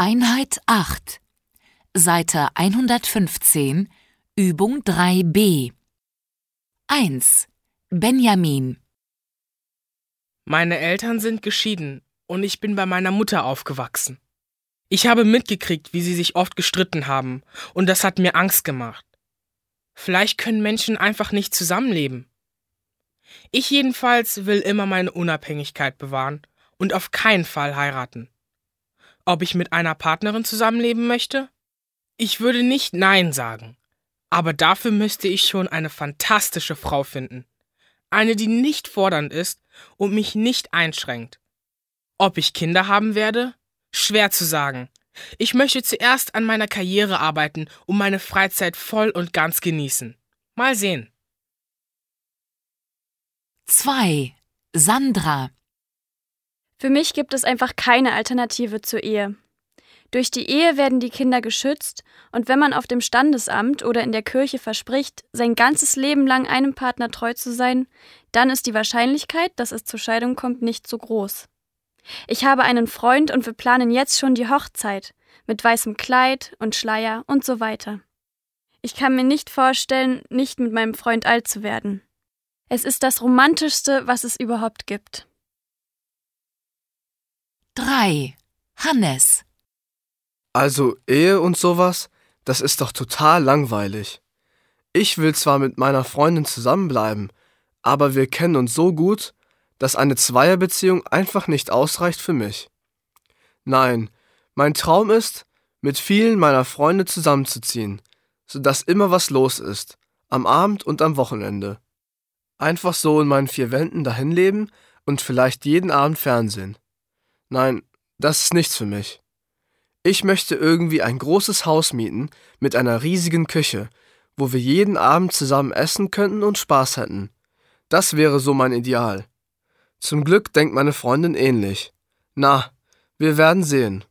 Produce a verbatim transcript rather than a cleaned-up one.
Einheit acht, Seite hundertfünfzehn, Übung drei b. eins. Benjamin. Meine Eltern sind geschieden und ich bin bei meiner Mutter aufgewachsen. Ich habe mitgekriegt, wie sie sich oft gestritten haben, und das hat mir Angst gemacht. Vielleicht können Menschen einfach nicht zusammenleben. Ich jedenfalls will immer meine Unabhängigkeit bewahren und auf keinen Fall heiraten. Ob ich mit einer Partnerin zusammenleben möchte? Ich würde nicht Nein sagen, aber dafür müsste ich schon eine fantastische Frau finden. Eine, die nicht fordernd ist und mich nicht einschränkt. Ob ich Kinder haben werde? Schwer zu sagen. Ich möchte zuerst an meiner Karriere arbeiten und meine Freizeit voll und ganz genießen. Mal sehen. zwei. Sandra. Für mich gibt es einfach keine Alternative zur Ehe. Durch die Ehe werden die Kinder geschützt, und wenn man auf dem Standesamt oder in der Kirche verspricht, sein ganzes Leben lang einem Partner treu zu sein, dann ist die Wahrscheinlichkeit, dass es zur Scheidung kommt, nicht so groß. Ich habe einen Freund und wir planen jetzt schon die Hochzeit mit weißem Kleid und Schleier und so weiter. Ich kann mir nicht vorstellen, nicht mit meinem Freund alt zu werden. Es ist das Romantischste, was es überhaupt gibt. drei. Hannes. Also Ehe und sowas, das ist doch total langweilig. Ich will zwar mit meiner Freundin zusammenbleiben, aber wir kennen uns so gut, dass eine Zweierbeziehung einfach nicht ausreicht für mich. Nein, mein Traum ist, mit vielen meiner Freunde zusammenzuziehen, sodass immer was los ist, am Abend und am Wochenende. Einfach so in meinen vier Wänden dahin leben und vielleicht jeden Abend Fernsehen. Nein, das ist nichts für mich. Ich möchte irgendwie ein großes Haus mieten mit einer riesigen Küche, wo wir jeden Abend zusammen essen könnten und Spaß hätten. Das wäre so mein Ideal. Zum Glück denkt meine Freundin ähnlich. Na, wir werden sehen.